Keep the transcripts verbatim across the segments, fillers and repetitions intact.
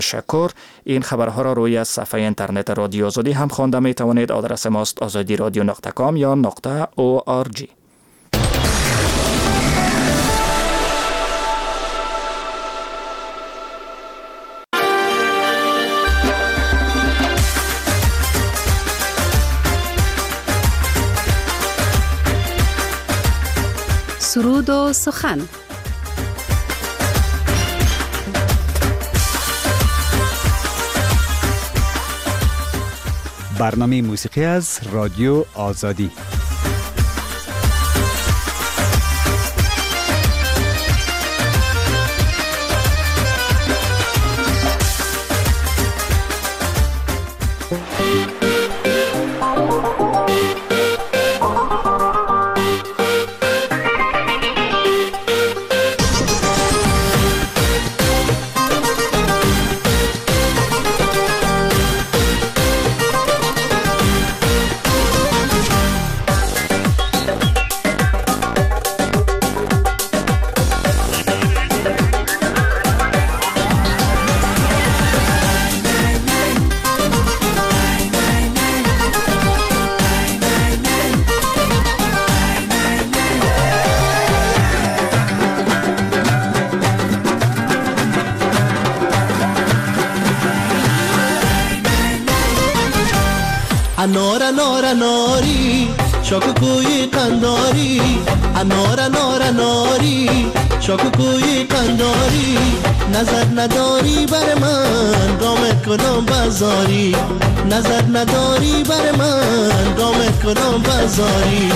تشکر. این خبرها را روی صفحه اینترنت رادیو آزادی هم خوانده می توانید. آدرس ماست آزادی رادیو نقطه کام یا نقطه او آر جی. سرود و سخن. برنامه موسیقی از رادیو آزادی. انار انار اناری شاکوکوی قنداری، انار انار اناری شاکوکوی قنداری، نظر نداری بر من گامت کنم بازاری، نظر نداری بر من گامت کنم بازاری.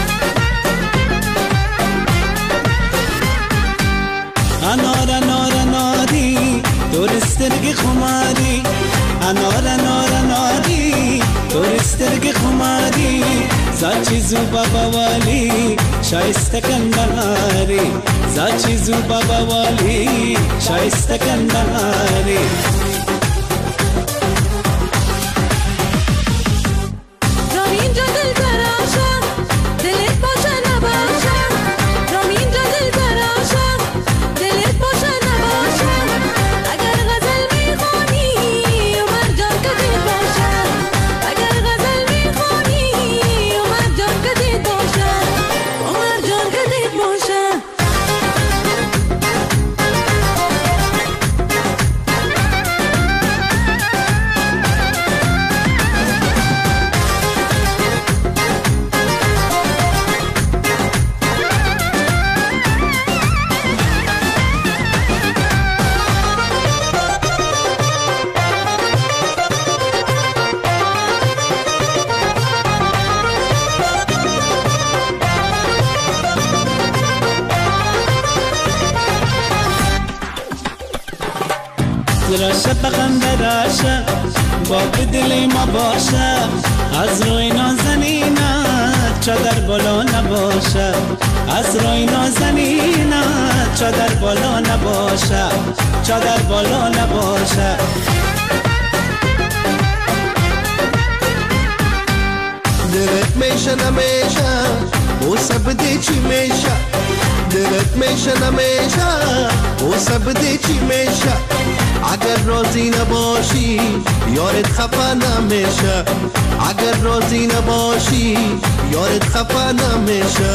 انار انار اناری دورسترگ خماری، انار انار اناری دورسترگ خماری، زاچی زو بابا والی شایسته کنداری، زاچی زو بابا والی شایسته کنداری. راشه بخم براشه با دل ما باشه، از روی نازنینت چادر بالا نباشه، از روی نازنینت چادر بالا نباشه، چادر بالا نباشه. دلت میشه نمیشه او سب دی چی میشه، دلت میشه نمیشه او سب دی چی میشه، اگر راضی نباشی یارت خفه نمیشه، اگر راضی نباشی یارت خفه نمیشه.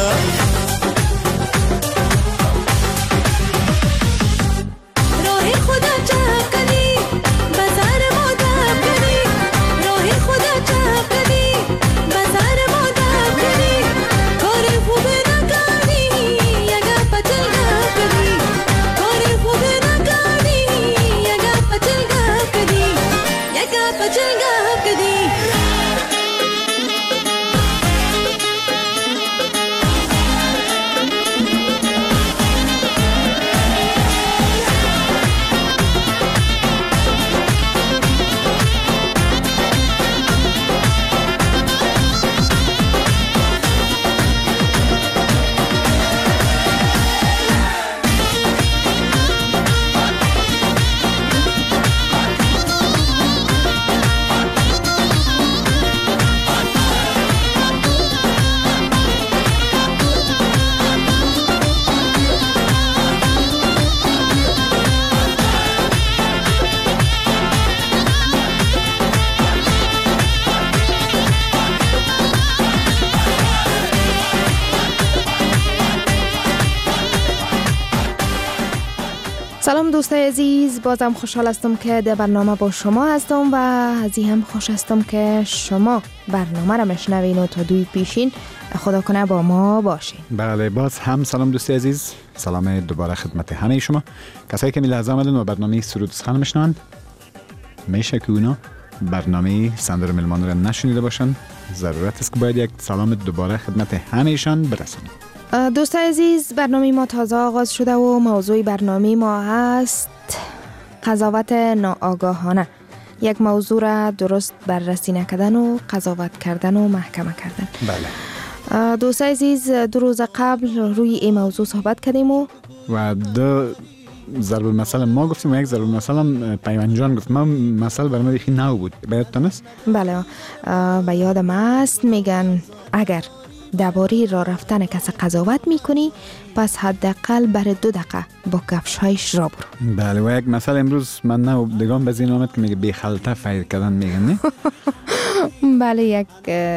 سلام دوستای عزیز، بازم خوشحال هستم که در برنامه با شما هستم و از این هم خوش هستم که شما برنامه را میشنوین و تا دوی پیشین خدا کنه با ما باشین. بله، باز هم سلام دوستی عزیز، سلام دوباره خدمت همه شما کسایی که می لحظه آمدن و برنامه سرود و سخن میشنوند. میشه که اونا برنامه سندر ملمان را نشنیده باشن، ضرورت است که باید یک سلام دوباره خدمت همه ایشان برسونیم. دوستای عزیز، برنامه ما تازه آغاز شده و موضوع برنامه ما هست قضاوت ناآگاهانه. یک موضوع را درست بررسی نکردن و قضاوت کردن و محکمه کردن. بله دوستای عزیز، دو روز قبل روی این موضوع صحبت کردیم و و دو ضرب المثل ما گفتیم و یک ضرب المثل هم پیوندجان گفت. ما مثل برای ما دیخی نو بود، بیادتان است؟ بله، به یادم است. میگن اگر درباره راه رفتن کس قضاوت میکنی پس حداقل برای دو دقیقه با کفش هایش را برو. بله، و یک مثل امروز من نو دگان به ذهن آمد که میگه بی خلطه فیر کردن، میگن نه؟ بله، یک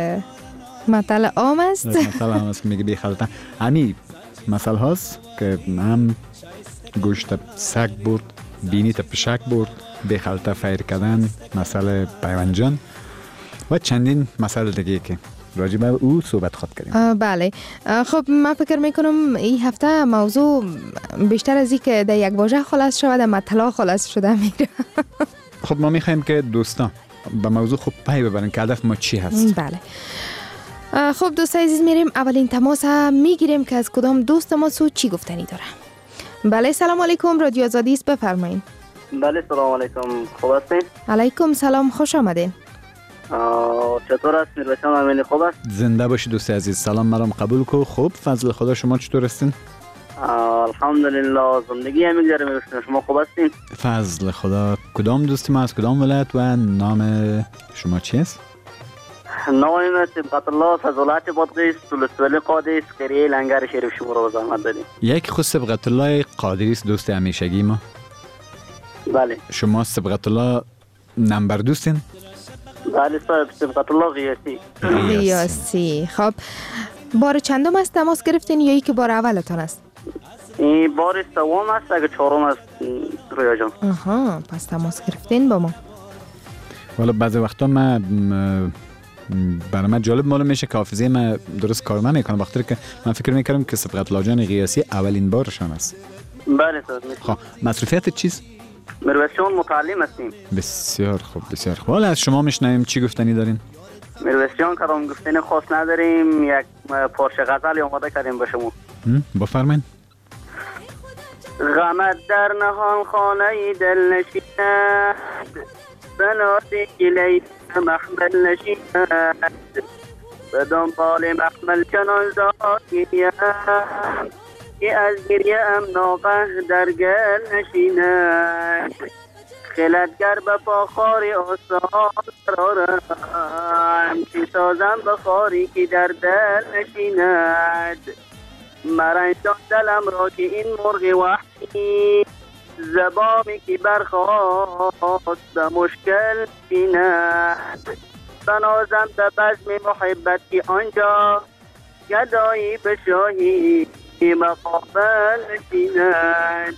مثل عام است. یک مثل عام است که میگه بی خلطه. همی مثل هاست که هم گوشت سگ برد، بینی تا پشک برد، بی خلطه فیر کردن، مثل پیوندجان و چندین مثل دیگه که راجع به او صحبت خود کردیم. بله، خب من فکر میکنم این هفته موضوع بیشتر از این که در یک واژه خلاص شود در مطلع خلاص شده میره. خب ما میخوایم که دوستان به موضوع خوب پی ببرن که هدف ما چی هست. بله، خب دوستان عزیز، میریم اولین تماس میگیریم که از کدام دوست ما سو چی گفتنی داره. بله، سلام علیکم، رادیو آزادی است، بفرمایید. بله، سلام علیکم، خوب هستین؟ علیکم سلام، خوش آمدین. چطور است میرسان امینی؟ خوب است؟ زنده باشی دوست عزیز، سلام مرام قبول کو. خوب، فضل خدا، شما چطور هستین؟ الحمدلله، زندگی هم میگذره میرسین. شما خوب هستین؟ فضل خدا. کدام دوستی ما از کدام ولایت و نام شما چی است؟ نام من سبقت الله، فضلات بادغیس، ولسوالی قادس، قریه لنگر شریف شما رو زحمت دادیم. یک خود سبقت الله قادری است دوست همیشگی ما. بله. شما سبقت الله نمبر دوستین؟ بله صاحب، سبقت الله غیاسی. غیاسی. خب بار چندم است تماس گرفتین یا ای که بار اولتان است؟ این بار سوم است، اگه چهارم است رویا جان. آها، پس تماس گرفتین با ما. والا بعضی وقتا من برای من جالب معلوم میشه که حافظه من درست کار نمیکنه، وقتی که من فکر میکردم که سبقت الله جان غیاسی اولین بارشان است. بله صاحب. خب مصروفیت چیست؟ مرویسیان متعلم هستیم. بسیار خوب، بسیار خوب. حالا از شما میشنویم چی گفتنی دارین؟ مرویسیان کدام گفتنی خاص نداریم، یک پارچه غزلی آماده کردیم به شما. بفرمایید. غمت در نهان خانه دل نشیند، بناسی کلی محمل نشیند، به دنبال محمل چنان زاکیم که از گریه ام ناقه در گل نشیند، خلتگر به پاخاری آسان قرارم، چی سازم به خاری که در دل نشیند، مرنجان دلم را که این مرغ وحشی، زبامی که برخواست به مشکل شیند، بنازم به بزم محبت که آنجا گدایی به شاهی مقابل نشیند،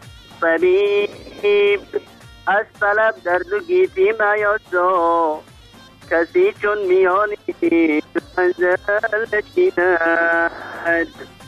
طبیب از طلب درد و گیتی میاسا، کسی چون میانی منزل نشیند.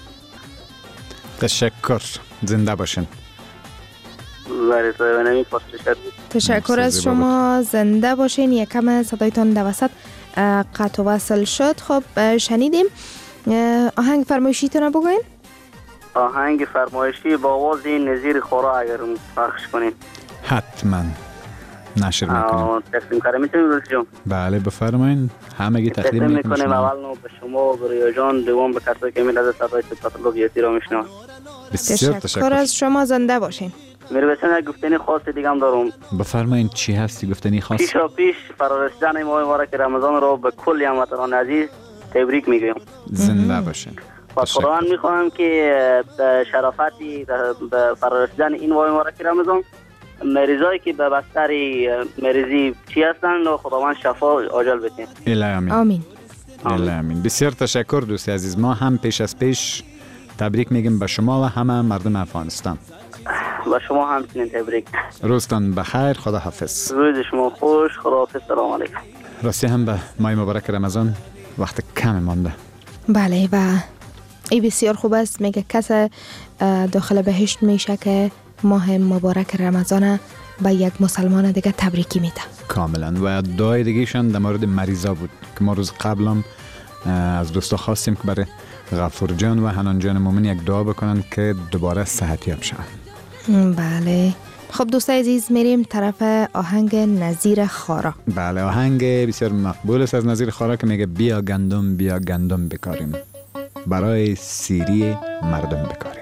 تشکر، زنده باشین. بله صاحب، نمی پاس تشکر. تشکر از شما، زنده باشین. یکم صدایتان در وسط قطع و وصل شد. خب شنیدیم. آهنگ فرمایشیتون رو بگوین؟ آهنگ فرمایشی با آواز نظیر خورا اگر پخش کنین. حتما نشر میکنیم. تقدیم کنیم میتونیم روز جان؟ بله بفرمایین. همگی تقدیم میکنیم. اول نو به شما و برای جان، دوم به کسایی که میلاد صدای سبقت الله غیاسی را میشنوند. بسیار تشکر از شما، زنده باشین. میرسن یک گفتنی خاص دیگه هم دارم. بفرمایین چی هستی گفتنی خاص؟ پیش و پیش فرارسیدن ماه مبارک رمضان را به کل هموطنان عزیز تبریک میگویم. زنده باشین. و خداوند میخواهم که شرافتی به فرارسیدن این ماه مبارک رمضان مریضایی که به بستر مریضی چی هستند و خداوند شفا عاجل بده. الهی آمین. آمین. الهی آمین. بسیار تشکر دوستی عزیز. ما هم پیش از پیش تبریک میگیم به شما و همه مردم افغانستان. و شما همچنین تبریک. روزتان بخیر، خدا حافظ. روز شما خوش، خدا حافظ، سلام علیکم. راستی هم به ماه مبارک رمضان وقت کم مانده. بله و ای بسیار خوب است. میگه کس داخل بهشت میشه که ماه مبارک رمضان به یک مسلمان دیگه تبریکی میده. کاملا. و دعای دیگهشان در مورد مریضا بود که ما روز قبلم از دوستا خواستیم که برای غفور جان و حنان جان مومن یک دعا بکنن که دوباره صحتیاب شن. بله. خب دوستای عزیز میریم طرف آهنگ نظیر خارا. بله، آهنگ بسیار مقبول است از نظیر خارا که میگه بیا گندم بیا گندم بکاریم، برای سیری مردم بکاریم.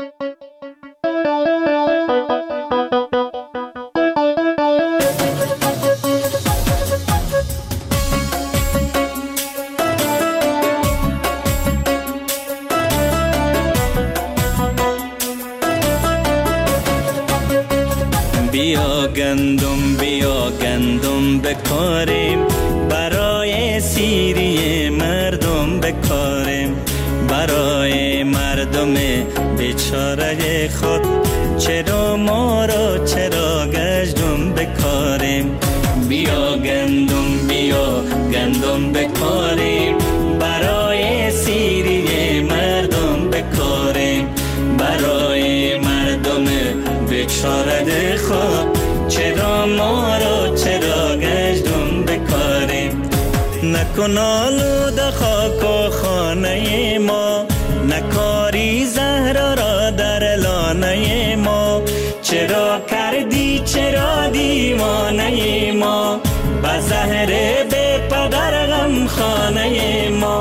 بیا گندم بیا گندم بکاریم، برای سیری مردم بکاریم، برای مردم بیچاره خود چرا ما را چرا گشتم بکاریم. بیا گندم بیا گندم بکاریم، برای سیری مردم بکاریم، برای مردم بیچاره خود چرا ما را چرا گشتم بکاریم. نکن آلوده خاک و خانه ما، نکاری زهرا را در لانه ما، چرا کردی چرا دیوانه ما، با زهر بی پدر غم خانه ما.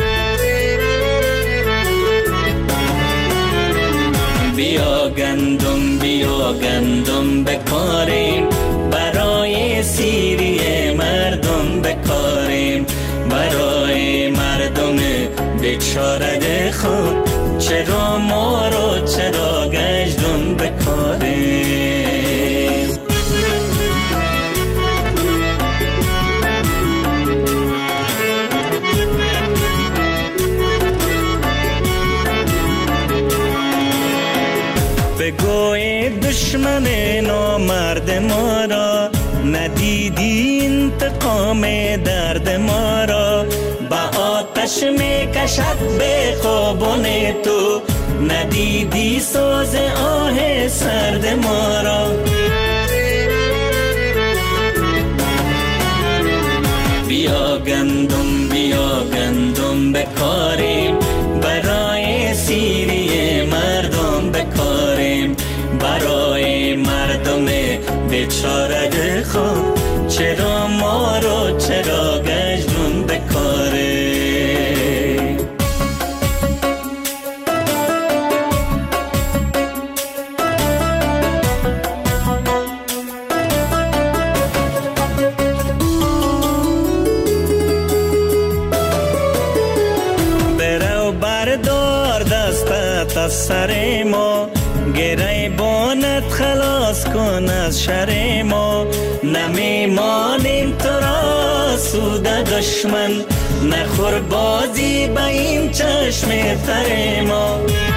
بیا گندم بیا گندم بکاریم، برای سیری مردم بکاریم، برای مردم بیچاره خود چرا ما رو چرا گشتم بکاریم. بگوی دشمن نامرد ما را، ندیدی انتقام درد ما را، با آتش می کشد به خوابان تو، ندیدی سوز آه سرد ما را. بیا گندم بیا گندم بکاریم، برای سیری مردم بکاریم، برای مردم بیچاره خود چرا ما رو چرا گشتم بکاریم. برو بردار دستت از سر ما، گریبانت خلاص کن از شر ما، نمیمانیم تو را سود دشمن، نخور بازی به این چشم تر ما.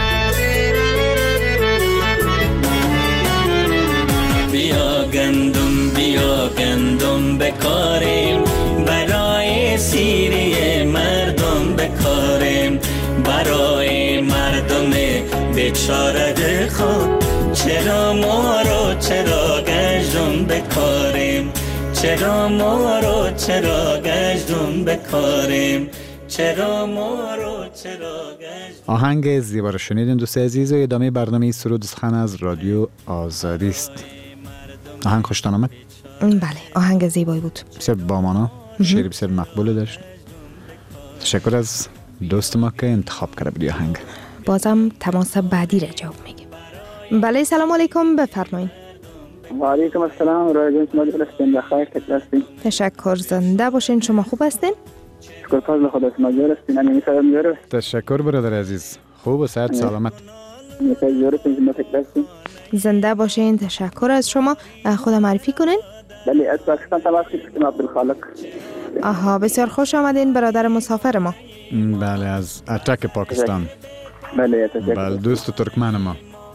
بیا گندم بیا گندم بکاریم، برای سیری مردم بکاریم، برای مردم بیچاره خود چرا ما رو چرا گشتم بکاریم، چرا ما رو چرا گشتم بکاریم، چرا ما رو چرا گشتم. آهنگ زیبا رو شنیدین دوست عزیز و ادامه برنامه سرود سخن از رادیو آزادی است. آهنگ خوشتان آمد؟ بله، آهنگ زیبایی بود، بسیار بامانا، شعر بسیار مقبول داشت. تشکر از دوست ما که انتخاب کرده بود آهنگ. بازم تماس بعدی را جواب میگیم. بله سلام علیکم، بفرمایید. و علیکم السلام. رادیو شما درستین بخیر هستین؟ تشکر، زنده باشین. شما خوب هستین؟ شکر فضل خدا، شما درستین؟ امی سلام میاره. تشکر برادر عزیز، خوب و صحت سلامت. میشه درستین شما هستین؟ زنده باشین. تشکر از شما. خدا معرفی کنین. بله، از پاکستان تماس گرفتم، عبدالخالق. آها، بسیار خوش آمدین برادر مسافر ما. بله، از اتک پاکستان. بله تشکر. بله، دوست ترکمن ما.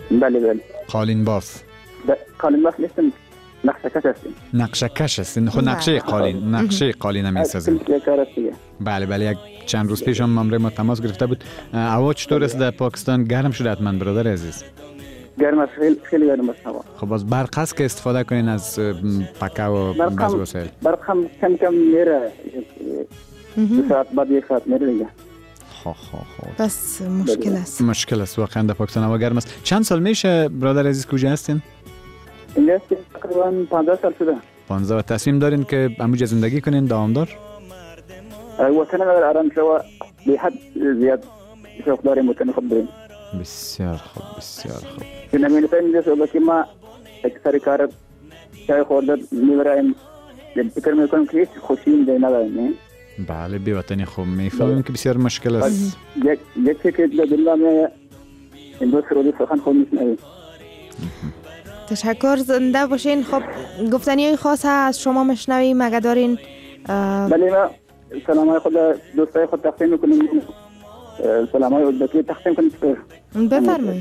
بله بله. قالین باف. قالین باف نیستم، نقشه کش هستیم. نقشه کش هستین. خود نقشه قالین، نقشه قالین هم میسازین. بله بله. یک چند روز پیش هم مامره ما تماس گرفته بود. هوا چطور است در پاکستان؟ گرم شده حتما برادر عزیز؟ گرم است، خیلی خیلی گرم است هوا. خب از برق هست که استفاده کنین از پکه و گاز وسایل؟ برق هم کم کم میره، دو ساعت بعد یک ساعت میره دیگه. خب خب خب. بس مشکل است. مشکل است واقعا در پاکستان هوا گرم است. چند سال میشه برادر عزیز کجا هستین؟ اینجا است تقریبا پانزده سال شده. پانزده. و تصمیم دارین که همونجا زندگی کنین دامدار؟ وطن اگر آرام شوه به حد زیاد شوق داریم وطن خود بریم. بسیار خوب بسیار خوب. که نمینه اینجا صحبت که ما اکثر کار چای خورده میبرایم، فکر میکنم که هیچ خوشی اینجا نداریم. بله بی وطنی خوب میفهمیم که بسیار مشکل است. یک یک چیزی که دلم میاد این دو سرودی سخن خود میشنویم. تشکر، زنده باشین. خب گفتنی خاص از شما مشنویم اگه دارین؟ بله ما سلامای خود دوستای خود تقسیم میکنیم. سلامای ازبکی تقسیم کنیم. بفرمایید.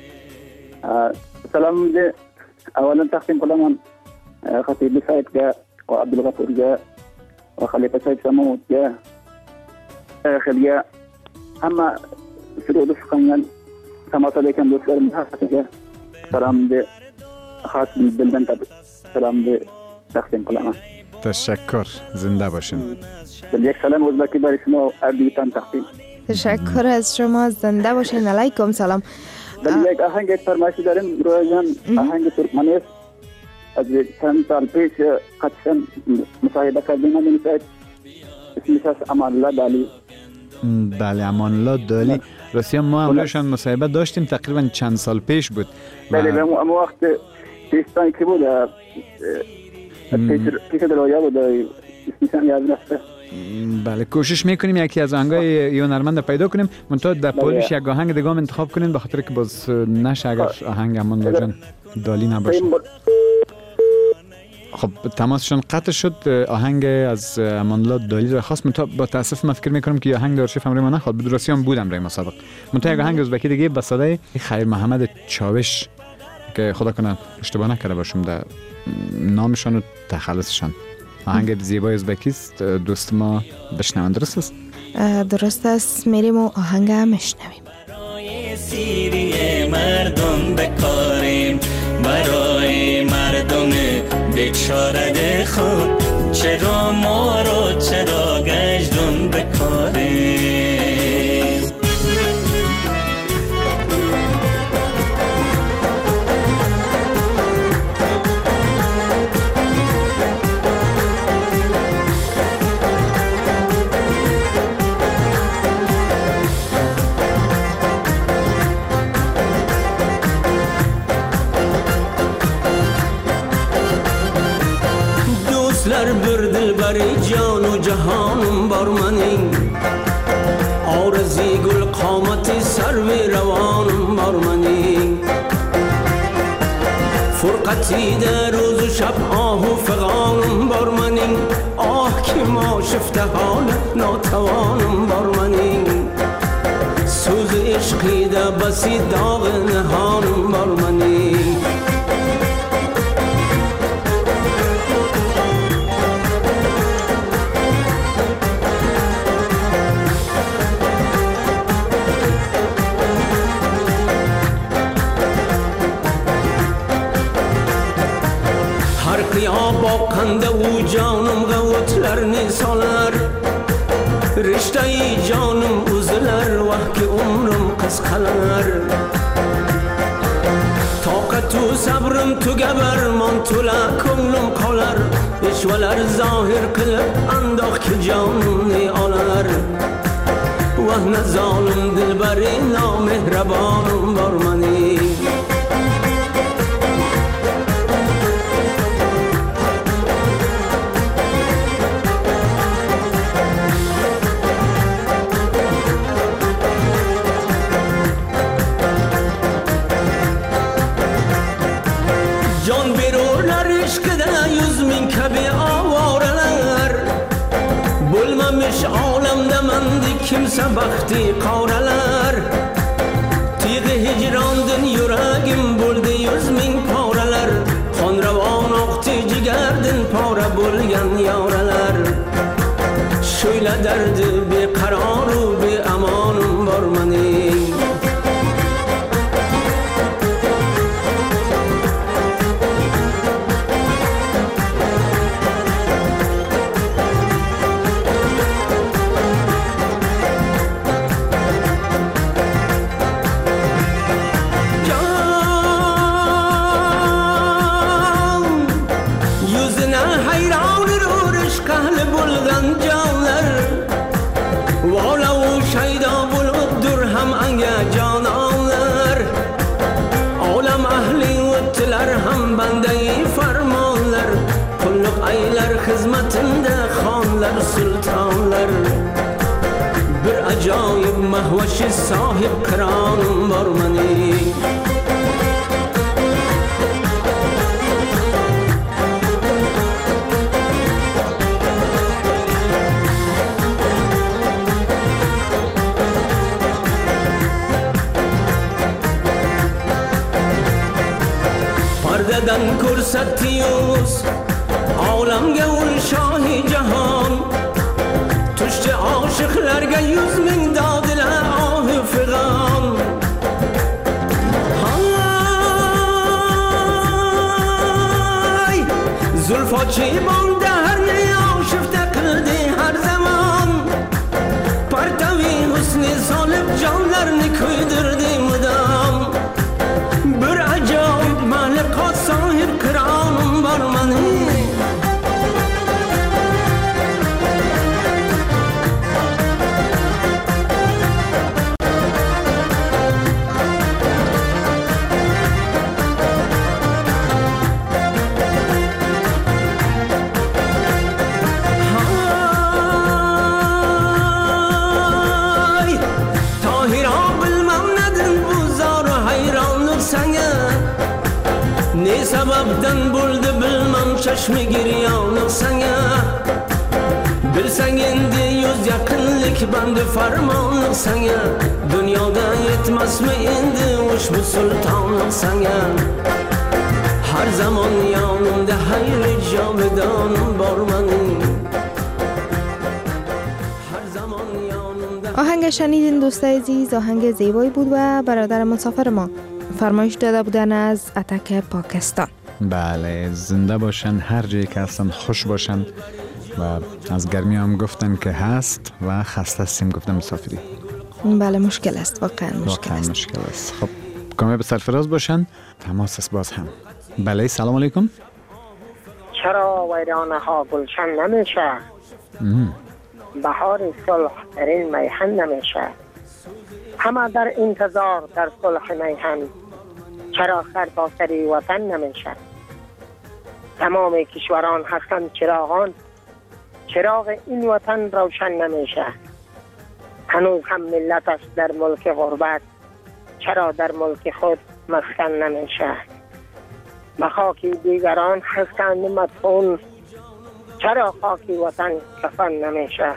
سلام ده اولا تقسیم کنم خطیب سعید که و عبدالغفور که و خلیفه سعید سمود که خیلی اما سرود سخنیان سماتا لیکن دوستار محاسته که سلام ده خاص بلدن تب سلام ده تقسیم کنم. تشکر، زنده باشین. یک سلام ازبکی برای شما و عبدیتان تقسیم. تشکر از شما، زنده باشین. علیکم سلام. بله یک آهنگ یک فرمایشی داریم روی جان، آهنگ ترکمنی است. از چند سال پیش قطعا مصاحبه کردیم من می‌ساید اسمش از امان الله دالی. بله امان الله دالی. راستی ما همراهشان مصاحبه داشتیم تقریبا چند سال پیش بود. بله به اون وقت پیشتانی که بود پیش دلویا بود اسمشان یاد نفته. بله کوشش میکنیم یکی از آهنگای یه هنرمند پیدا کنیم منتها در پولش یک آهنگ دیگه هم انتخاب کنیم به خاطر که باز نشه اگر آهنگ امان الله جان دالی نباشه. خب تماسشون قطع شد. آهنگ از امان الله دالی را خواست منتها با تاسف من فکر میکنم که آهنگ دارشیف امروز ما نخواد بود. راستی هم بودم رای مسابقه منتها یک آهنگ ازبکی دیگه به صدای خیر محمد چاوش که خدا کنه اشتباه نکرده باشم در نامشان و تخلصشان. آهنگ زیبای ازبکی است. دوست ما بشنوند. درست است؟ درست است. میریم و آهنگ میشنویم. برای سیری مردم بکاریم، برای مردم بیچاره خود چرا ما رو چرا گشتم بکاریم. بری جان و جهانم بر منی، آرزی گل قامت سرو روانم بر منی، فرقتی در روز و شب آه و فغانم بر منی، آه که ما شفته حال ناتوانم بر منی، سوز عشقی در بسی داغ نهانم بر منی. با کنده و جانم غوتلر نیسالر، رشته ای جانم اوزلر وحک عمرم قسقلر، طاقت و صبرم تو گبر من تو لکنم قلر، اشولر ظاهر قلب انداخ که جانم نیالر، وحن ظالم دل بری نامهربانم بر منی. Kimse baktı kavralar, Tiğ hicrandın yüreğim chora bo'lgan yoralar sho'yla dardi beqaroru beamonim bor mening xizmatinde xonlar sultonlar bir ajoyib mahvashi sohib qironim bor mening pardadan ko'rsatdingiz olamga ul shohi jahon tushdi oshiqlarga yuz ming dodilar ohi fig'on hay zulfochi bonda harni oshifta qildi har zamon partavi husni solib jonlarni kuydirdi mudom bir ajoyib maliqot sohib qironim bor mening sababdan bo'ldi bilmam chashmi giryonliq sanga bilsang endi yuz yaqinlik bandi farmonliq sanga dunyoda yetmasmi endi ushbu sultonliq sanga har zamon yonimda hayri jovidonim bor mening har zamon yonimda. آهنگ شنیدین دوستای عزیز، آهنگ زیبایی بود و برادر مسافر ما فرمایش داده بودن از اتک پاکستان. بله، زنده باشن، هر جایی که هستن خوش باشن و از گرمی هم گفتن که هست و خسته هستیم گفتن مسافری. بله مشکل است، واقعا مشکل واقعا است. مشکل است. خب کامیاب سرفراز باشن، تماس است باز هم. بله سلام علیکم. چرا ویرانه ها گلشن نمیشه؟ بهار صلح در این میهن نمیشه؟ همه در انتظار در صلح میهن، چرا سرتاسری وطن نمیشه؟ تمام کشوران هستند چراغان، چراغ این وطن روشن نمیشه. هنوز هم ملت است در ملک غربت، چرا در ملک خود مسکن نمیشه؟ به خاک دیگران هستند مدفون، چرا خاک وطن کفن نمیشه؟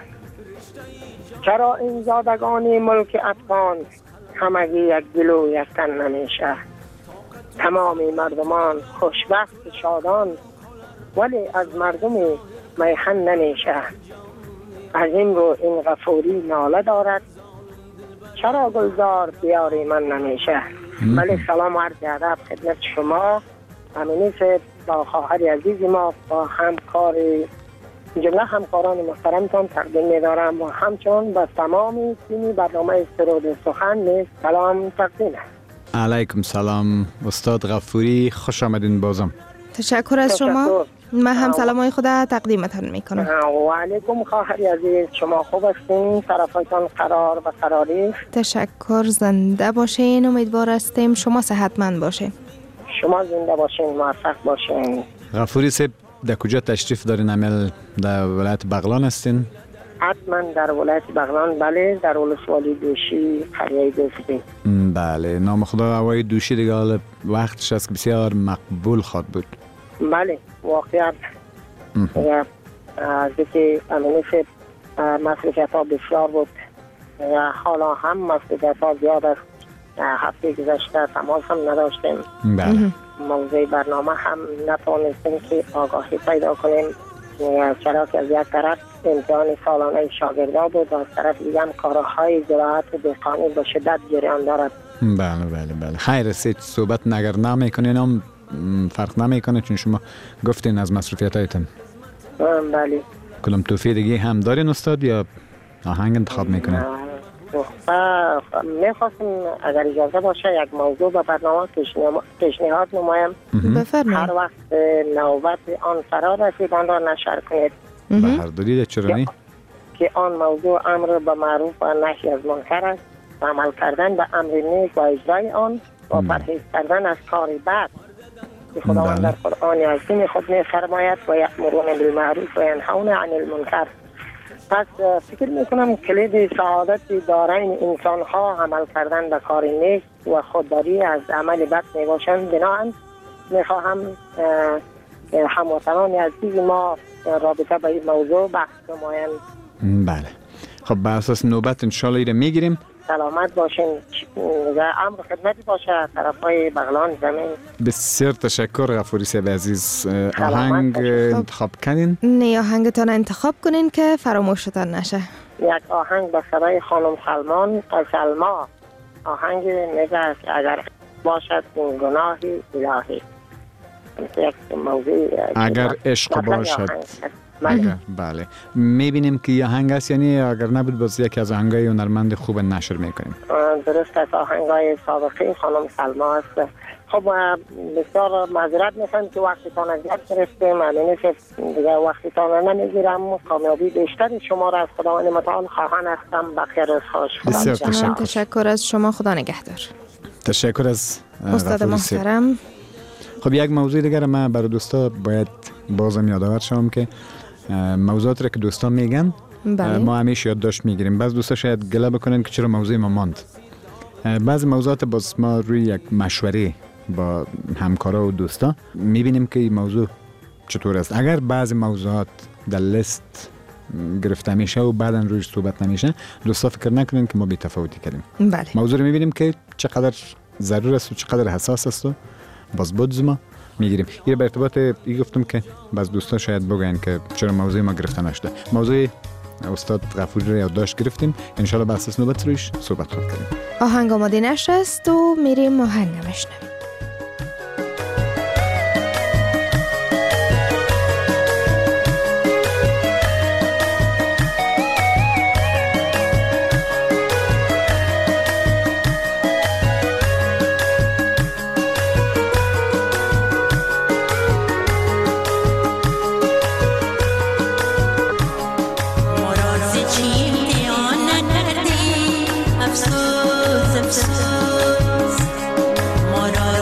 چرا این زادگان ملک افغان همگی یک دل و یک تن نمیشه؟ تمام مردمان خوشبخت شادان، ولی از مردم میهن نمیشه. از این رو این غفوری ناله دارد، چرا گلزار دیاری من نمیشه؟ ولی سلام و عرض ادب خدمت شما. امینی که با خواهر عزیز ما با همکار جمله همکاران محترمتان تقدیم می‌دارم و همچنین با تمام تیم برنامه سرود سخن نیز سلام تقدیم. علیکم سلام استاد غفوری، خوش آمدین بازم. تشکر از شما. من هم سلامای خود تقدیمتان میکنم. و علیکم خواهر عزیز، شما خوب هستین؟ طرفایتان قرار و قراری؟ تشکر، زنده باشین. امیدوار هستیم شما صحتمند باشین. شما زنده باشین، موفق باشین. غفوری صاحب در کجا تشریف دارین؟ عمل در ولایت بغلان هستین؟ حتما در ولایت بغلان، بله، در ولسوالی دوشی قریه دوستی. بله، نام خدا هوای دوشی دیگه حال وقتش است که بسیار مقبول خواد بود. بله واقعیت از اینکه امینی مسئولیت ها بسیار بود، حالا هم مسئولیت ها زیاد است. هفته گذشته تماس هم نداشتیم. بله. موضوع برنامه هم نتوانستیم که آگاهی پیدا کنیم، چرا که از یک طرف امتحان سالانه شاگردا بود و از طرف دیگه هم کارهای زراعت و دهقانی به شدت جریان دارد. بله بله بله خیر است. صحبت نگر نمیکنین هم فرق نمیکنه چون شما گفتین از مصروفیت هایتون. بله. کلم توفیق دیگه هم دارین استاد یا آهنگ انتخاب میکنین؟ میخواستم اگر اجازه باشه یک موضوع به برنامه پیشنهاد نمایم. بفرمایید. هر وقت نوبت آن فرا رسید آن را نشر کنید. بهرداری چرایی؟ که آن موضوع امر به معروف و نهی از منکر است، عمل کردن به امر نیک و اجرای آن و پرهیز کردن از کار بد. که خداوند در قرآن عظیم خود می‌فرماید و یأمرون بالمعروف و ینهون عن المنکر. پس فکر میکنم کلید سعادت دارین انسان ها عمل کردن به کار نیک و خودداری از عمل بد می باشند. بنابراین میخواهم هموطنان عزیز ما رابطه به این موضوع بحث نمایند. بله خب به اساس نوبت انشالله ایره میگیریم. سلامت باشین. امر خدمتی باشه طرف های بغلان زمین. بسیار تشکر غفوری صاحب عزیز. آهنگ انتخاب کنین؟ نه آهنگتان انتخاب کنین که فراموشتان نشه. یک آهنگ به صدای خانم سلمان سلما. آهنگ میگه که اگر باشد این گناهی الهی. یک موضوع اگر عشق باشد. اگر بله میبینیم که یه آهنگ است، یعنی اگر نبود باز یکی از آهنگای هنرمند خوب نشر میکنیم. درست است. آهنگای سابقه خانم سلما است. خب بسیار معذرت میخوام که وقتتان از یاد گرفتیم. ممنون که دیگه وقتتان نمیگیرم. کامیابی بیشتری شما را از خداوند متعال خواهان هستم. بخیر روز خوش. بسیار تشکر. تشکر از شما. خدا نگهدار. تشکر از استاد محترم. خب یک موضوع دیگر من برای دوستا باید بازم یادآور شوم که موضوعات را که دوستان میگن بله. ما همیشه یادداشت میگیریم. بعض دوستا شاید گله بکنن که چرا موضوع ما ماند. بعض موضوعات باز ما روی یک مشوره با همکارا و دوستا میبینیم که این موضوع چطور است. اگر بعض موضوعات در لیست گرفته میشه و بعدا رویش صحبت نمیشه، دوستا فکر نکنن که ما بی تفاوتی کردیم. بله. موضوع رو میبینیم که چقدر ضرور است و چقدر حساس است و باز بود ما میگیریم. یه به ارتباط ای گفتم که باز دوستا شاید بگن که چرا موضوع ما گرفته نشده. موضوع استاد غفوری رو یادداشت گرفتیم. ان شاء الله به اساس نوبت روش صحبت خواهیم کنیم. آهنگ آماده نشست و میریم آهنگ بشنویم. افسوس افسوس ما را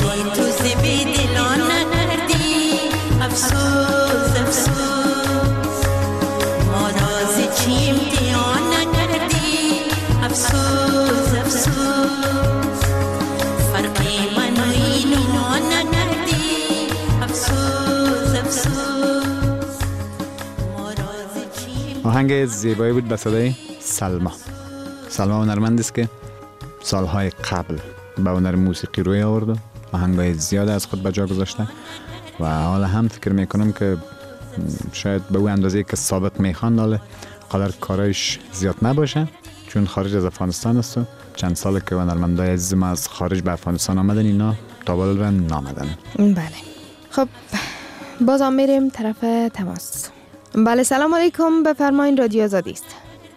کاری تو زبی دلان نکردی افسوس افسوس ما راز چی امتحان نکردی افسوس افسوس فرقی من و اینو نکردی افسوس افسوس ما راز چی. آهنگ زیبایی بود به صدای سلما. سلما هنرمندی است که سالهای قبل به هنر موسیقی روی آورد و آهنگای زیاد از خود به جا گذاشته و حالا هم فکر میکنم که شاید به اون اندازه که سابق میخواند حالا قدر کارایش زیاد نباشه چون خارج از افغانستان است و چند ساله که هنرمندای عزیز ما از خارج به افغانستان آمدن اینا تا بالا نامدن. بله خب بازم میریم طرف تماس. بله سلام علیکم بفرمایید رادیو آزادی است.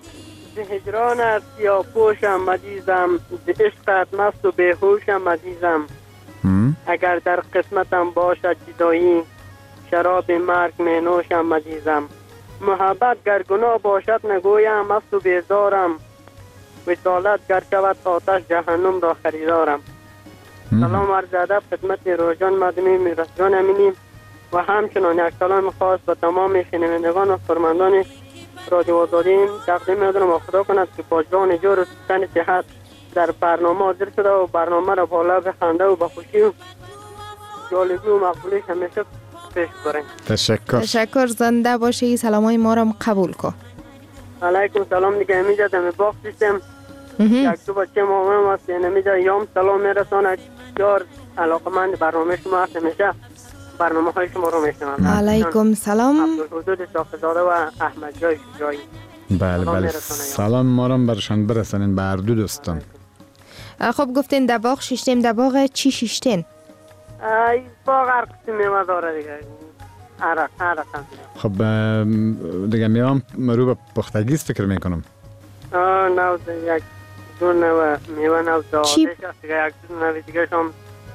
هجرانت یا پوشم عزیزم عشقت مست و بیهوشم عزیزم اگر در قسمتم باشد جدایی شراب مرگ می نوشم عزیزم محبت گر گناه باشد نگویم مست و بیزارم وصالت گر شود آتش جهنم را خریدارم. سلام عرض ادب خدمت روزان مدنی میرسجان امینی و همچنان یک سلام خاص به تمام شنوندگان و فرماندان رادیو آزادی تقدیم می‌دارم و خدا کند که با جان جور و تن صحت در برنامه حاضر شده و برنامه را با لب خنده و با خوشی و جالبی و مقبولیش همیشه پیش بریم. تشکر. تشکر زنده باشی سلامای ما را قبول کن. علیکم سلام دیگه امیجا دم باغ سیستم یک دو بچه مامانم هست امیجا یام سلام میرساند یار علاقمند برنامه شما هست همیشه برنامه های شما رو میشنم. علیکم سلام عبدالحدود ساخزاده و احمد جای شجاعی. بله بله سلام ما رو برشان برسانین به هر دو دوستان. خب گفتین در باغ شیشتیم در باغ چی شیشتین؟ ای باغ هر قسم میوه داره دیگه عرق عرق خب دیگه میوه رو به پختگی فکر میکنم. آه نو یک دو نو میوه نو داده شد دیگه یک دو نو دیگه شام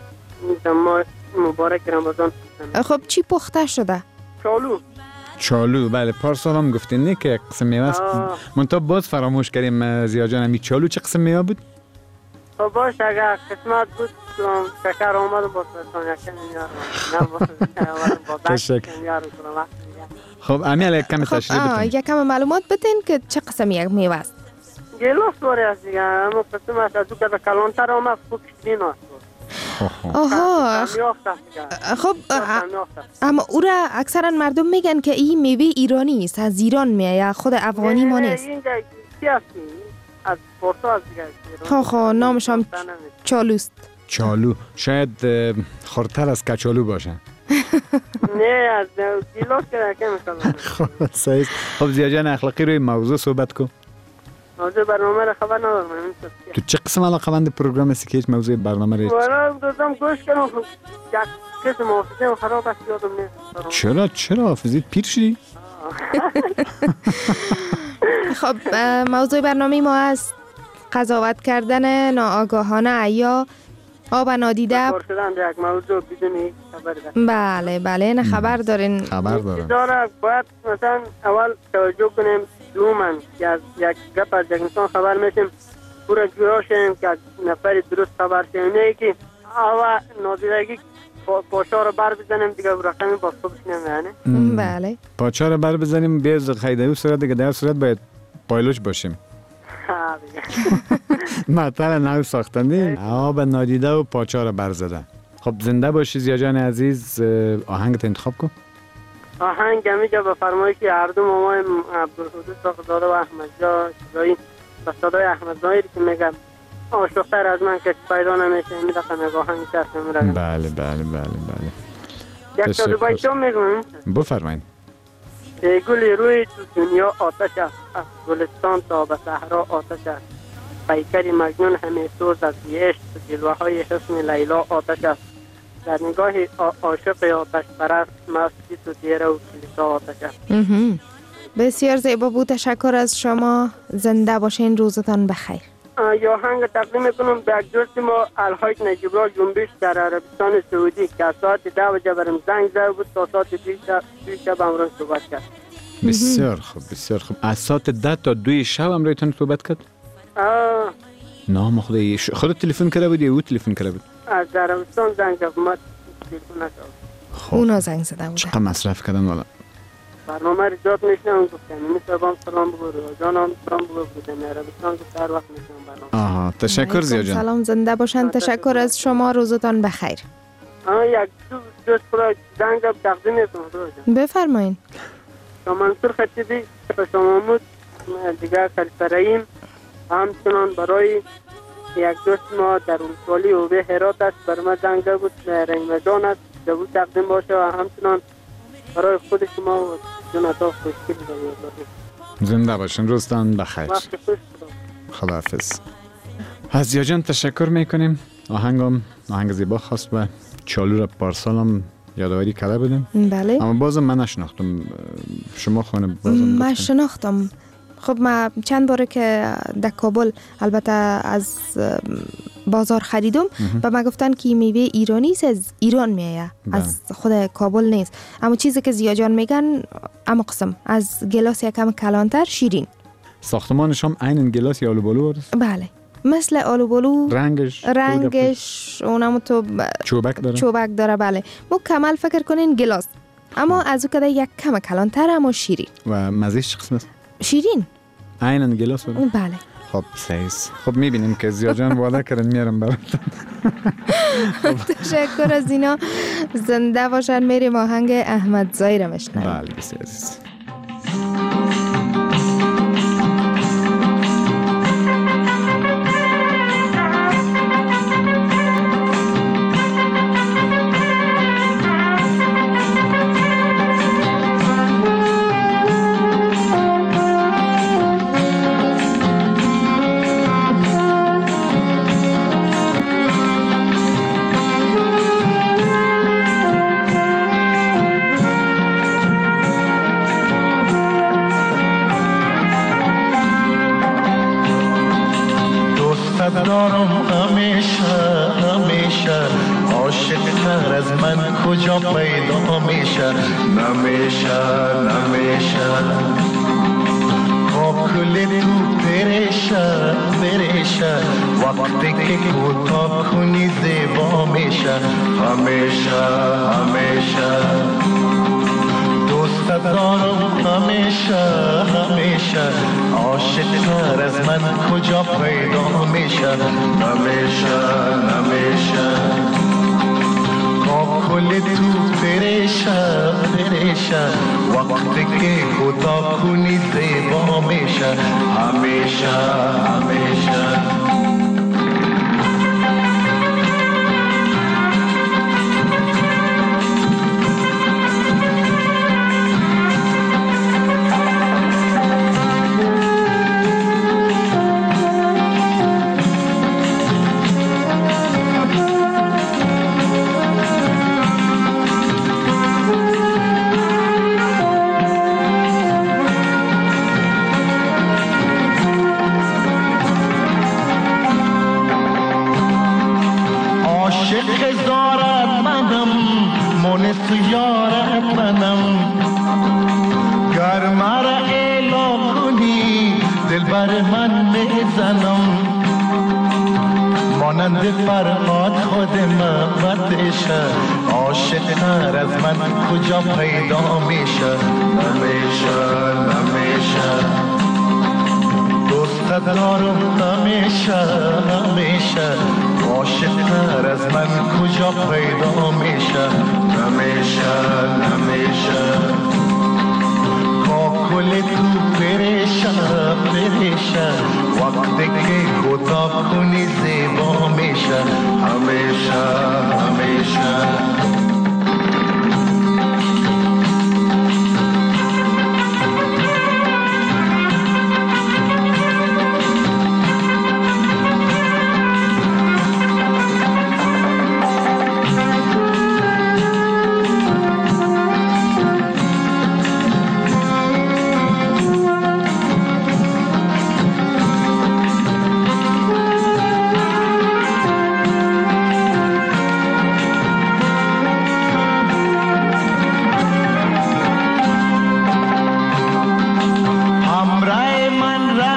ما مبارک رمضان. خب چی پخته شده؟ چالو. چالو بله پارسال هم گفتین نه که قسم میوه است منتها باز فراموش کردیم زیا جان امی چالو چه قسم میوه بود؟ خب باش اگر قسمت بود شکر آمد با سرسان یکن میارم با تشکر. خب امی علیه کمی تشریف بتین. یک کم معلومات بتین که چه قسم یک میوه است؟ گیلاس باره است دیگه اما قسم است از او که کلانتر آمد خوب کشتین است. آها خب اما او را اکثرا مردم میگن که این میوه ایرانی است از ایران میآید خود افغانی ما نیست. از پورتو از دیگه. خب خب نامش هم چالوست. چالو شاید خورتر از کچالو باشه. نه از گیلاس که میکنم. خب صحیح. خب زیا جان اخلاقی روی موضوع صحبت کو. موضوع برنامه را خبر ندارم. تو چه قسم علاقه‌مند پروگرام است که هیچ موضوع برنامه را؟ والا دوستم گوش کردم یک قسم حافظه خراب است یادم نیست. چرا چرا حافظیت پیر شدی؟ خب موضوع برنامه ما است قضاوت کردن ناآگاهانه یا آب نادیده. خبر شدن یک موضوع بدون خبر دارم. بله بله نه خبر دارین. خبر دارم. داره باید مثلا اول توجه کنیم دومن که از یک گپ از یک انسان خبر میشیم پورا جویا شیم که نفری درست خبر شیم نه که اول نادیدگی پاچا رو بر بزنیم دیگه رقمی با صبح نمیانه. بله پاچا رو بر بزنیم بیز خیدهی صورت دیگه در صورت باید پایلوش باشیم. مثلا نو ساختنی آب نادیده و پاچا رو بر زده. خب زنده باشی زیا جان عزیز آهنگت انتخاب کن. آهنگ همیجا به فرمایش هر دو مامای عبدالحدود ساخزاده و احمد جا شجاعی و صدای احمد ظاهری که میگم عاشق‌تر از من که پیدا نمیشه این دفعه نگاه آهنگ چرس نمیرم. بله بله بله بله یک تا دو بایتون میگم بفرمایید. گلی روی تو دنیا آتش است از گلستان تا به صحرا آتش است پیکری مجنون همه سوز از عشق جلوه های حسن لیلا آتش است در نگاه عاشق آتش پرست مستی تو دیره و کلیسا آتش است. بسیار زیبا بود تشکر از شما زنده باشین روزتان بخیر. یا هنگ تقدیم میکنم به یک دوست ما الحاج نجیبرا جنبش در عربستان سعودی که از ساعت ده بجه برم زنگ زده بود تا ساعت دوی شب امروز صحبت کرد. بسیار خوب بسیار خوب. از ساعت ده تا دوی شب امروز صحبت کرد؟ آه نه خودی خودت تلفن کرده بود یا او تلفن کرده بود؟ از عربستان زنگ زد ما تلفن نشد. خب اونا زنگ زده بودن. چقدر مصرف کردن والا؟ برنامه رو جات میشنم گفتم مثل بام سلام بگو جانم سلام بگو بودم عربستان گفت هر وقت میشنم برنامه. آها تشکر زیا جان. سلام زنده باشن. تشکر از شما. روزتان بخیر. آه یک دو دوست را زنگ زد تقدیم میکنم. بفرمایید. شما منصور خطیبی شما محمود دیگر کلفرهیم همچنان برای یک دوست ما در ولسوالی اوبه هرات است بر ما زنگ زد بود رحیم جان است جواب تقدیم باشه و همچنان برای خود شما و جنتا خوشگل دارید. زنده باشین. روزتان بخیر. وقت خوش خداحافظ. از زیا جان تشکر میکنیم. آهنگم آهنگ زیبا خواست و چالو را پارسال هم یادآوری کرده بودیم. بله. اما بازم من نشناختم. شما خانه بازم من شناختم. خب ما چند باره که در کابل البته از بازار خریدم و ما گفتن که میوه ایرانی است از ایران میایه از خود کابل نیست. اما چیزی که زیا جان میگن اما قسم از گلاس یکم کلانتر شیرین. ساختمانش هم عین گلاس یا آلو بالو است؟ بله مثل آلو بالو. رنگش رنگش اونم تو ب... چوبک داره. چوبک داره بله. مکمل فکر کنین گلاس اما از او که یک کم کلانتر اما شیرین. و مزهش قسم است؟ شیرین. عین گلاس بود. بله. خب سیس. خب میبینیم که زیا جان وعده کردن میارم براتون. تشکر از اینا. زنده باشن. میریم آهنگ احمد زایی را میشنویم. بله بسیار عزیز. دارم همیشه همیشه عاشق تر از من کجا پیدا میشه نمیشه نمیشه با کل تو پریشه پریشه وقتی که کوتاه کنی زیبا میشه همیشه همیشه دوست دارم همیشه همیشه عاشق تر از من کجا پیدا میشه نمیشه نمیشه با کل تو پریشه پریشه وقتی که خدا کنی زیبا میشه همیشه همیشه یارت منم گر مرا اعلام کنی دل بر من میزنم مانند فرهاد خود محبتشه عاشق تر از من کجا پیدا میشه نمیشه نمیشه دوست دارم همیشه همیشه عاشق تر از من کجا پیدا میشه نمیشه نمیشه با کل تو پریشه پریشه وقتی که کوتاه کنی زیبا میشه همیشه همیشه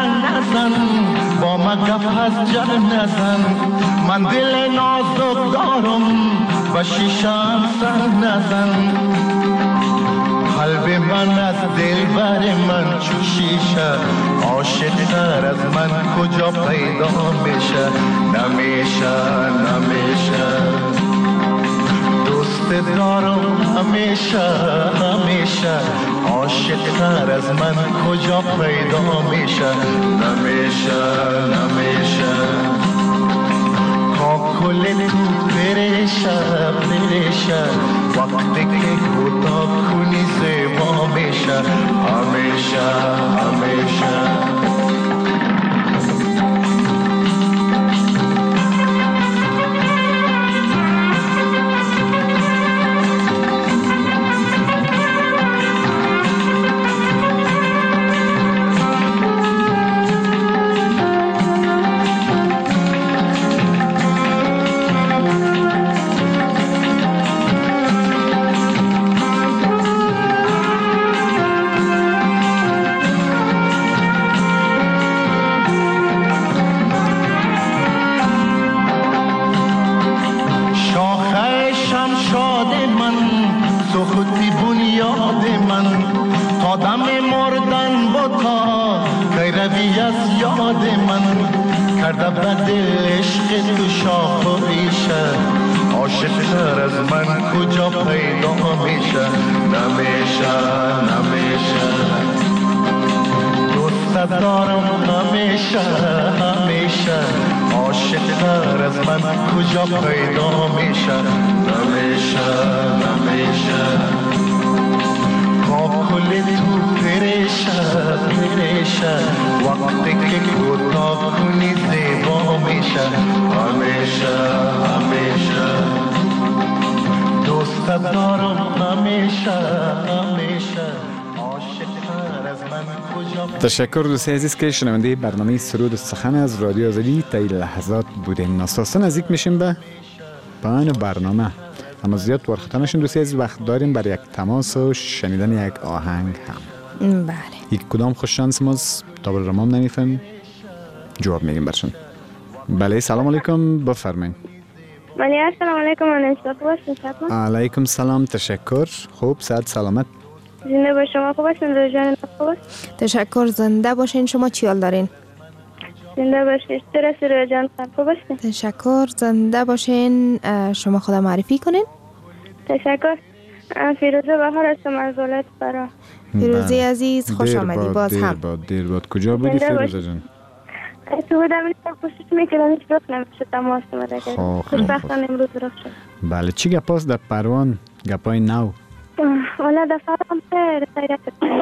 من دل نازک به شیشم سر نزن قلب من از دل بر من چو شیشه عاشق تر از من کجا پیدا میشه نمیشه نمیشه دوست دارم همیشه همیشه عاشق تر از من کجا پیدا میشه نمیشه نمیشه کل تو پریشه پریشه وقتی که کوتاه کنی زیبا میشه همیشه همیشه کرده به دل عشق تو شاخ و ریشه عاشق تر از من کجا پیدا میشه نمیشه نمیشه دوست دارم همیشه همیشه عاشق تر از من کجا پیدا میشه نمیشه نمیشه کل تو پریشه پریشه وقتی که کوتاه کنی زیبا میشه همیشه همیشه دوست دارم همیشه همیشه عاشق تر از من کجا. تشکر دوستی عزیز که شنونده برنامه سرود و سخن از رادیو آزادی تا این لحظات بودین. ناساسا نزدیک میشیم به پایان برنامه، اما زیاد ورخطا نشین دوستی عزیز، وقت داریم برای یک تماس و شنیدن یک آهنگ هم. بله. یک کدام خوش شانس ماست تا برنامه نمیفهم جواب میگیم برشون. بله سلام علیکم بفرمایید. بله سلام علیکم من خوب علیکم سلام تشکر خوب صحت سلامت. زنده با شما خوب هستین روزان خوب. تشکر زنده باشین. شما چی حال دارین؟ زنده باشین. استرس روزان خوب هستین. تشکر زنده باشین. شما خدا معرفی کنین. تشکر. فیروزه بهار هستم از ولایت فرا. فیروزه عزیز خوش آمدی باز دیر هم. باد دیر باد کجا بودی فیروزه جان؟ تو بودم این پشت میکردم هیچ رخ نمیشه تماس اومده که خوشبختانه امروز رخ شد. بله چی گپاست در پروان گپای نو؟ والا در فرام خیر خیریت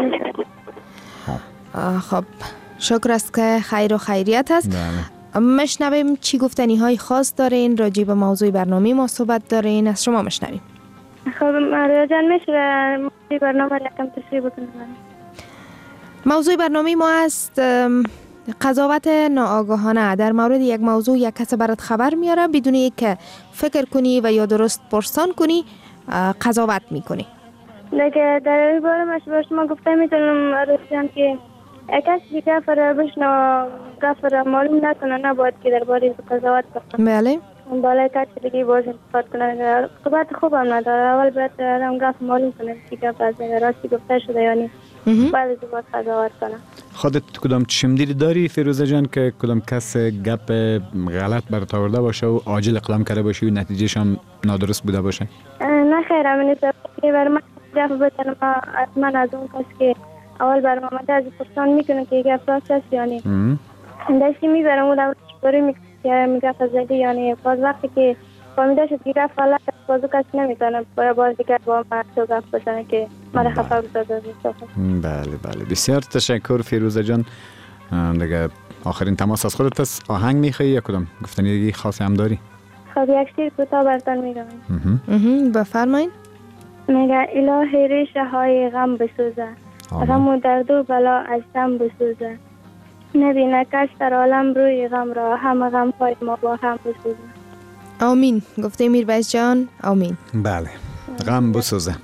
خب شکر است که خیر و خیریت هست. بله. مشنویم چی گفتنی های خاص دارین راجع به موضوع برنامه ما صحبت دارین از شما مشنویم. خب مریا جان میشه موضوع برنامه یکم تشریح بکنید؟ موضوع برنامه ما است قضاوت ناآگاهانه. در مورد یک موضوع یک کس برات خبر میاره بدون اینکه فکر کنی و یا درست پرسان کنی قضاوت میکنی. دیگه در این باره من شما گفته میتونم روشن که یک کسی که گفت بشنو گفت معلوم نکنه نباید که در باره قضاوت بکنه. بله. بالای کسی دیگه باز انتقاد کنه قضاوت خوب هم نداره. اول باید هم گفت معلوم کنه که گفت از راستی گفته شده یا نیست. بعد از باید قضاوت کنه. خودت کدام چشمگیری داری فیروزه جان که کدام کس گپ غلط برات آورده باشه و عاجل اقدام کرده باشه و نتیجهش هم نادرست بوده باشه؟ نه خیر همین که بر من گپ بزنم از من از اون کس که اول بر من از پرسان میکنه که گپ راست است یا نه. دستی میبرم و دور چپوری میکنه میگه فضلی یا نه. باز وقتی که فهمیده شد که گپ غلط است بازو کسی نمیتونه باز دیگر با من تو گپ بزنه که مرا خفه بسازه. بله بله بسیار تشکر فیروزه جان. دیگه آخرین تماس از خودت است. آهنگ میخوایی یا کدام گفتنی دیگه خاصی هم داری؟ خب یک شیر کوتاه براتون میگم. بفرمایید. میگه الهی ریشه های غم بسوزه غم و درد و بلا از دم بسوزه نبینه کس در عالم روی غم را همه غم های ما با هم بسوزه. آمین. گفته میربایز جان آمین. بله غم بسوزه.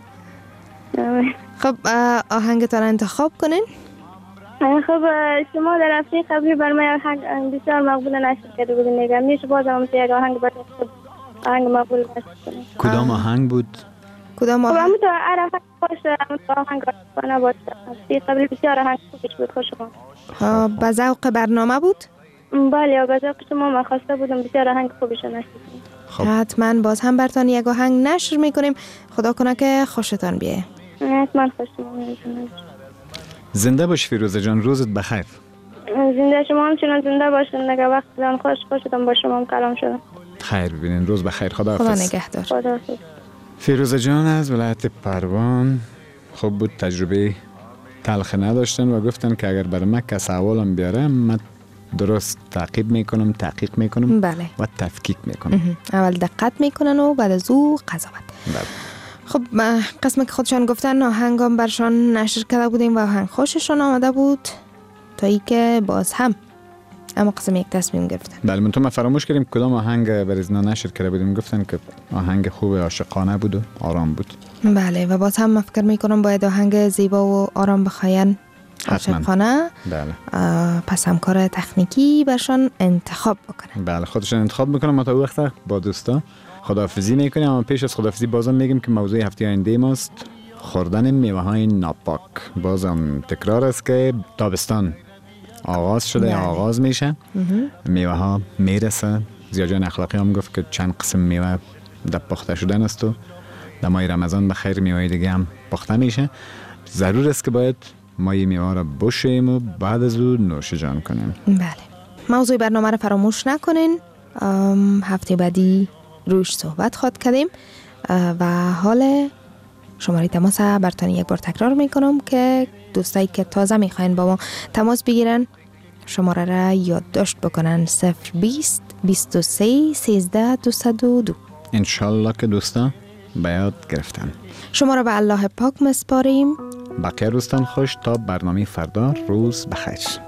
خب آهنگتان انتخاب کنین. خب شما در هفته قبلی بر من آهنگ بسیار مقبول نشد کرده بودین. میگم میشه باز هم یک آهنگ براتون آهنگ مقبول باشه. کدام آهنگ بود؟ کدام خب آهنگ؟ همون تو عرفت باشه، همون تو آهنگ عاشقانه باشه. سی قبل بسیار آهنگ خوبش بود، خوش شما. ها، به ذوق برنامه بود؟ بله، به ذوق شما من خواسته بودم بسیار آهنگ خوبش رو نشید. خب حتما باز هم برتان یک آهنگ نشر میکنیم. خدا کنه که خوشتان بیه. حتما خوشتون میاد. زنده باش فیروزه جان، روزت بخیر. زنده شما همچنان زنده باشین. نگه وقت دان خوش خوشتون با شما هم کلام شدم. خیر ببینین، روز بخیر. خدا خدا حافظ. نگهدار. خدا حافظ. فیروزه جان از ولایت پروان، خوب بود، تجربه تلخ نداشتن و گفتن که اگر برای من کس احوالم بیاره من درست تعقیب میکنم، تحقیق میکنم بله. و تفکیک میکنم. اول دقت میکنن و بعد از او قضاوت. بله. خب قسم که خودشان گفتن آهنگام برشان نشر کرده بودیم و آهنگ خوششان آمده بود تا ای که باز هم اما قسم یک تصمیم گرفتن. بله، من تو ما فراموش کردیم کدام آهنگ برزنا نشر کرده بودیم. گفتن که آهنگ خوب عاشقانه بود و آرام بود. بله و باز هم من فکر میکنم باید آهنگ زیبا و آرام بخواین عاشقانه. بله. پس همکار تکنیکی برشان انتخاب بکنن. بله، خودشان انتخاب میکنم. ما تا وقت با دوستا خداحافظی میکنیم. اما پیش از خداحافظی بازم میگیم که موضوع هفته آینده ماست خوردن میوه های ناپاک. بازم تکرار است که تابستان آغاز شده. بله. آغاز میشه. میوه ها میرسه. زیاجان اخلاقی هم گفت که چند قسم میوه در پخته شدن است و در ماه رمضان بخیر میوه دیگه هم پخته میشه. ضرور است که باید ما این میوه را بشوییم و بعد از اون نوش جان کنیم. بله. موضوع برنامه را فراموش نکنین. هفته بعدی روش صحبت خواهد کردیم و حال شماره تماس برتان یک بار تکرار میکنم که دوستایی که تازه میخواین با ما تماس بگیرن شماره را یادداشت بکنن صفر بیست بیست و سه سیزده دویست و دو. انشالله که دوستا به یاد گرفتن. شما را به الله پاک مسپاریم. بقیه روزتان خوش تا برنامه فردا. روز بخیر.